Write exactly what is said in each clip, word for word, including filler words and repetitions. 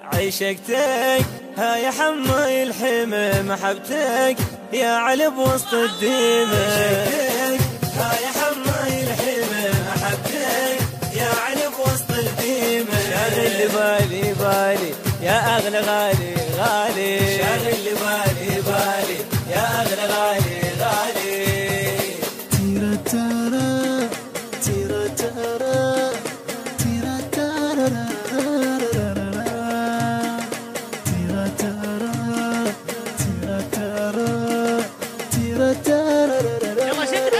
عشقتك ها يا حماي الحمى محبتك يا علب وسط الديمة. عشقتك ها يا حماي الحمى محبتك يا علب وسط الديمة. شاغل بالي بالي يا أغلى غالي غالي. شاغل بالي بالي يا أغلى غالي غالي. تيرا تارا تيرا تارا تيرا تارا تيرا تارا تيرا تارا تيرا تارا.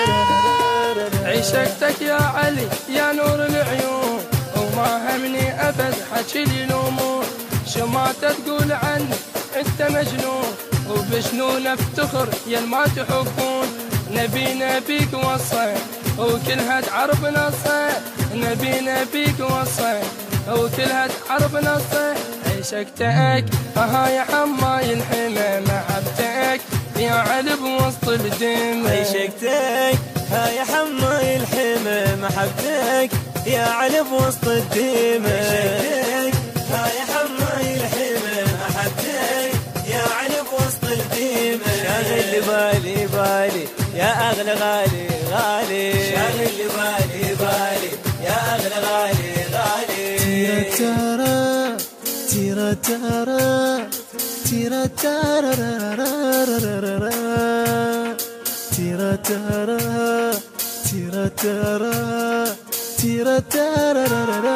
عشقتك يا علي يا نور العيون وما همني أبد حكي لي الأمور. شما تقول عني أنت مجنون وبشنون افتخر يا ما تحبون. نبي نبيك وصي وكلها تعرف نصي. نبي نبيك وصي وكلها تعرف نصي. عشقتك ها يا حماي الحمى محبتك يا علب وسط الدم. عشقتك ها يا حماي الحمى محبتك يا علب وسط الديمة. عشقتك ها يا حماي الحمى محبتك يا علب وسط الديمة. شاغل بالي بالي يا أغلى غالي غالي. شاغل بالي بالي يا أغلى غالي غالي. تيرا تارا تيرا تارا تيرا تارا تيرا تارا تيرا تارا تيرا تارا.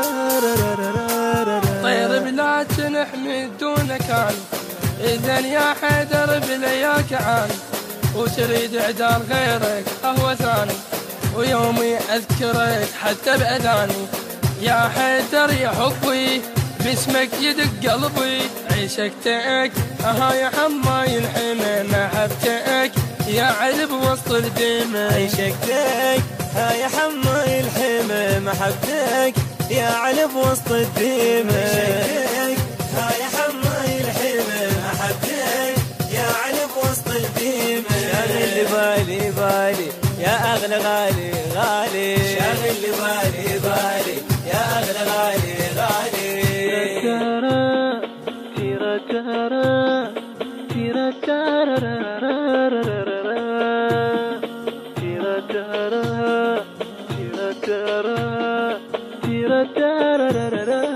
طير بلا جنح من دونك عن إذن يا حيدر بلياك عن. وتريد عدال غيرك قهوة ثاني ويومي أذكرك حتى بأذاني. يا حيدر يا حبي باسمك يدق قلبي. عشقتك ها يا حماي الحمى محبتك يا علب وسط الدمى. عشقتك ها يا حماي الحمى محبتك يا علب وسط الدمى. عشقتك ها يا حماي الحمى محبتك يا علب وسط الدمى. شاغل بالي بالي يا أغلى غالي غالي. شاغل بالي بالي يا أغلى غالي غالي. تيرا تارا تيرا تارا تيرا تارا تيرا تارا تيرا تارا.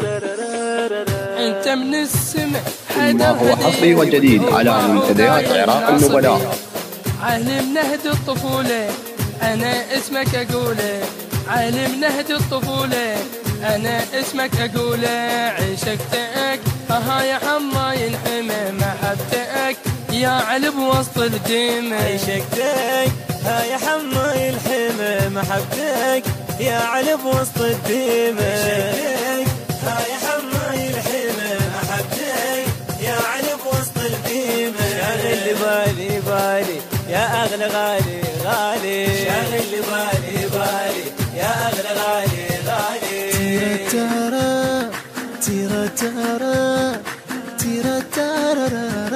انت من السمع ما هو حصري وجديد على منتديات عراق النبلاء. عالم نهد الطفولة أنا اسمك أقوله. عالم نهد الطفولة أنا اسمك أقوله. عشقتك ها يا حماي الحمى محبتك يا علب وسط الدمى. عشقتك ها يا حماي الحمى محبتك يا علب وسط الدمى. عشقتك ها يا حماي الحمى محبتك يا علب وسط الدمى. شاغل بالي بالي يا أغلى غالي غالي. شاغل بالي بالي يا أغلى غالي غالي. تيرا تارا تيرا تارا تيرا تارا